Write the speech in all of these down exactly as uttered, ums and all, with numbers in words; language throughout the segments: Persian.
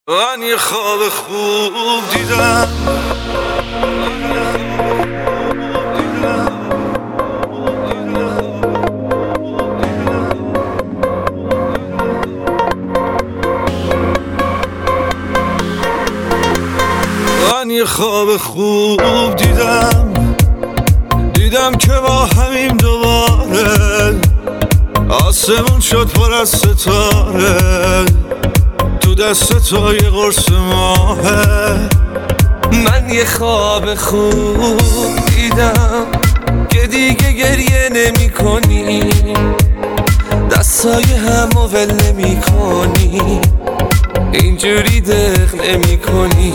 من یه خواب خوب دیدم، من یه خواب خوب دیدم دیدم که با همیم دوباره آسمون شد پر از ستاره، تو دست تو یه قرص ماهه. من یه خواب خوب دیدم که دیگه گریه نمی کنی، دستای همو ول نمی کنی، اینجوری دق نمی کنی.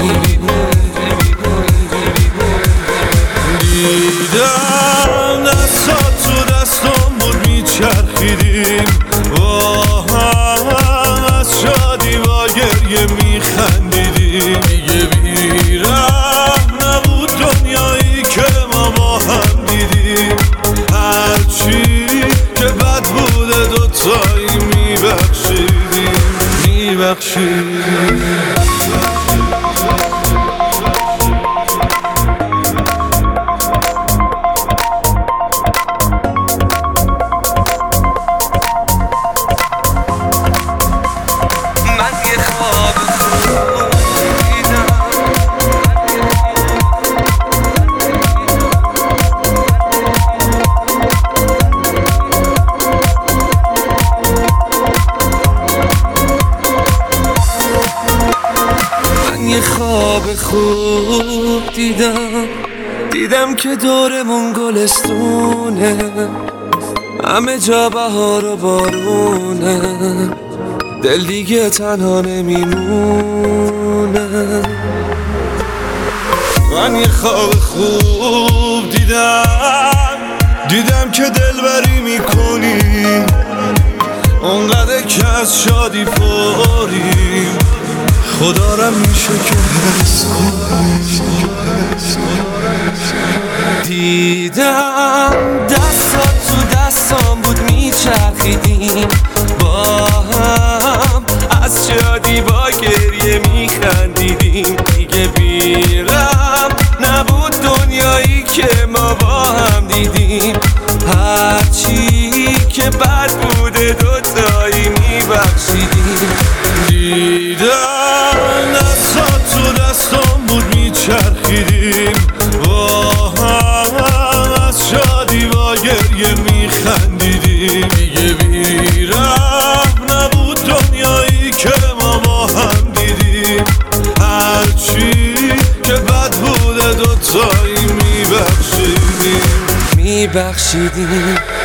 دیدم دستات تو دستم بود میچرخیدیم با هم، از شادی با گریه میخندیدیم. دیگه بیرحم نبود دنیایی که ما با هم دیدیم، هرچی که بد بوده دوتایی میبخشیدیم میبخشیدیم. یه خواب خوب دیدم دیدم که دورمون گلستونه، همه جا بهار و بارونه، دل دیگه تنها نمیمونه. من یه خواب خوب دیدم دیدم که دلبری میکنی، اونقدر که از شادی پریم، خدا را میشه که حس کنی. دیدم دستات تو دستام بود میچرخیدیم با هم، از شادی با گریه میخندیدیم. دیگه بیرم نبود دنیایی که ما با هم دیدیم، هرچی که بد بوده دوتایی میبخشیدیم. دیدم دستات تو دستم بود میچرخیدیم با هم، از شادی با گریه میخندیدیم. دیگه بیرحم نبود دنیایی که ما با هم دیدیم، هرچی که بد بوده دوتایی میبخشیدیم میبخشیدیم